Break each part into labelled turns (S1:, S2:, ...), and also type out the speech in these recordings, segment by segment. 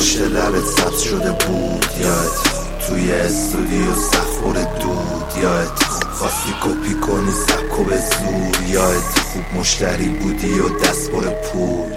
S1: پشت لبت سبز شده بود یادت توی استودیو سخور دود یادت خواستی کپی کنی سبکو به زور یادت خوب مشتری بودی و دست پر پول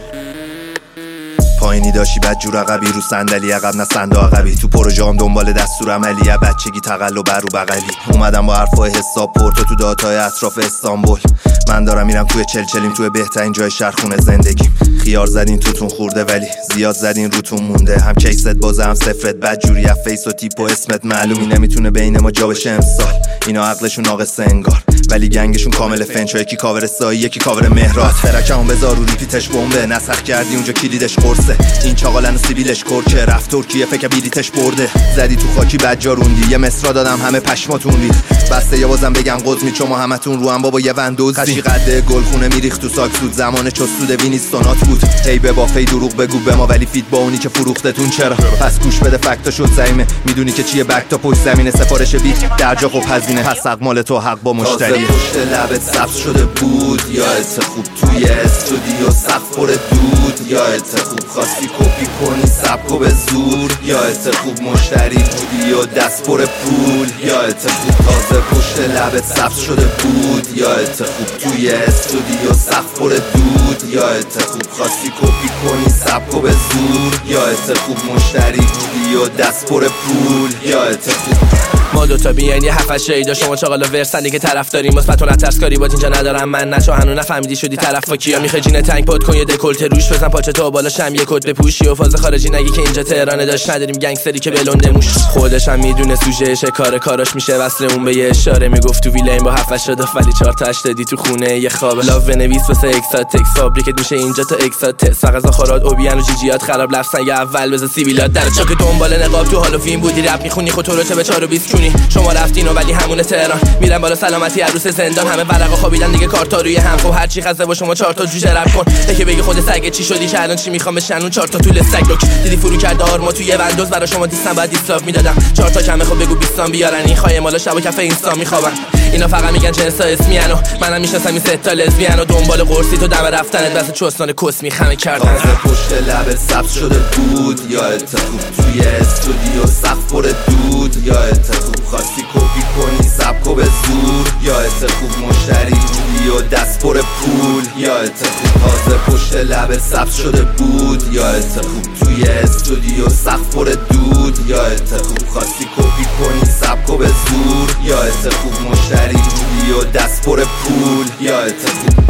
S1: پایینی داشتی بد جور عقبی رو صندلی عقب نه صندوق عقبی تو پروژه‌ام دنبال دستور عملی بچگی تقلب بر رو بغلی اومدم با حرفای حساب پورتو تو داتای اطراف استانبول من دارم میرم توی چلچلیم توی بهترین جای شهرخونه زندگیم خیار زدین توتون خورده ولی زیاد زدین روتون مونده هم کیست بازه هم صفرت بد جوری فیس و تیپ و اسمت معلومی نمیتونه بین ما جا بشه امسال اینا عقلشون ناقصه انگار ولی گنگشون کامل فنچ یکی کاور سایی یکی کاور مهرات ترکمون بذار رو ریپیتش بمبه نسخ کردی اونجا کلیدش قرصه این چاقالن و سیبیلش کرکه رفت ترکیه فکر بیلیتش برده زدی تو خاکی بجا روندی یه مصرا دادم همه پشماتون ریخت بسته یا بازم بگم قضمی چما همتون رو هم بابا یه وندوز خشی قده گلخونه میریخت تو ساکسود زمان چستود وینیستونات بود هی به بافی دروغ بگو به ما ولی فیت با اونی که فروختتون چرا پس گوش بده فکتا شد زایمه میدونی که چیه بک تا پشت زمینه سفارش بیت درجا خب هزینه پس حق مال تو حق با مشتری پشت لبت سبز شده بود یادت خوب توی استودیو سقف پر دود یادت خوب خواستی کپی کنی سبکو به زور یادت خوب مشتری بودی و دست پر پول یادت خوب تازه پشت لبت سبز شده بود یادت خوب توی استودیو سقف پر دود یادت خوب خواستی کپی کنی سبکو به زور یادت خوب مشتری بودی و دست پر پول یادت خوب
S2: ما دوتا بیاین یه هفت شیدا شما چاقالا ورسنی که طرف داریم مثبت و نترس کاری باید اینجا ندارم من نچو هنو نفهمیدی شدی طرف با کیا میخوای جین تنگ پد کن یه دکولته روش بزن پاچه تو بالا شم یه کد بپوشی و فاز خارجی نگی که اینجا تهرانه داشت نداریم گنگستری که بلنده موش خودش هم میدونه سوژهشه کاراش میشه وصل اون به یه اشاره میگفت تو ویلین با هفت شده ولی 4 تا 8 دادی تو خونه یه خواب لاو بنویس واسه اکسات تکس فابریکت میشه اینجا تا اکسات فقط خورات اوبیان و جیجیات خراب لفظن یا اول بز سیویلات در چاک دنبال نقاب تو هالووین بودی رپ میخونی خود تو رو چه به 4 و 20 کونی شما رفتین ولی همون تهران میرم بالا سلامتی عروس زندان همه ورقا خوابیدن دیگه کارتا روی هم خب هر چی خزه با شما 4 تا جوجه رپ کن یکی بگی خود سگ چی شدی چه الان چی میخوام بشنون 4 تا طول سگ لوک دیدی فرو کرد آرما تو یه وندوز برا شما دیستم بعد دیستاپ میدادم 4 تا کمه خب بگو 20 بیارن این خای مالا شب و کف اینستا میخوابن اینا فقط میگن جنسا اسمیانو منم میشناسم این 3 تا لزبیانو دنبال قرصی تو دم رفتنت واسه چوستان کس میخمه کردن
S1: پشت لبت سبز شده بود یادت خوب توی استودیو سقف پر دود یادت خوب خواستی کپی کنی سبکو به زور یادت خوب مشتری بودی و دست پر پول یادت خوب تازه پشت لبت سبز شده بود یادت خوب توی استودیو سقف پر دود یادت خوب خواستی کپی کنی سبکو به زور یادت خوب مشتری بودی و دست پر پول یادت خوب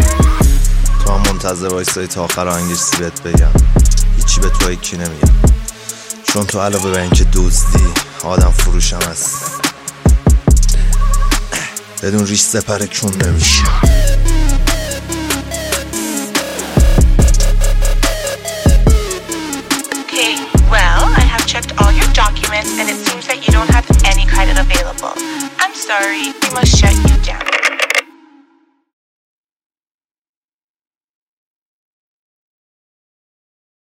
S1: تو هم منتظر وایسایی تا آخر آهنگش بهت بگم هیچی به تو یکی نمیگم چون تو علاوه بر اینکه دزدی آدم فروشم هست بدون ریش سپر کون نمیشه
S3: Okay, well, I have checked all your documents and it seems that you don't have any credit available. I'm sorry, we must shut you down.